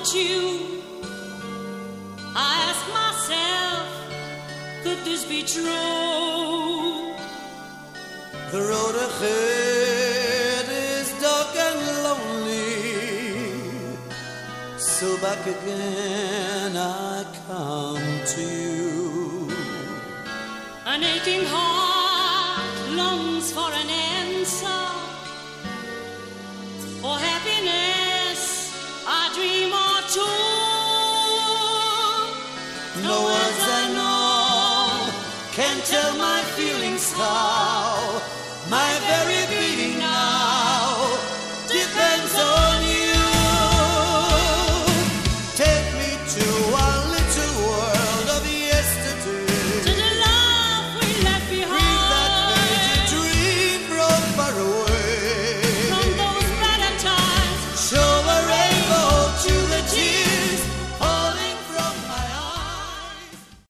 want you. I ask myself, could this be true? The road ahead is dark and lonely, so back again I come to you. An aching heart longs for an answer, for happiness I dream or two. No words I know can tell my feelings how. My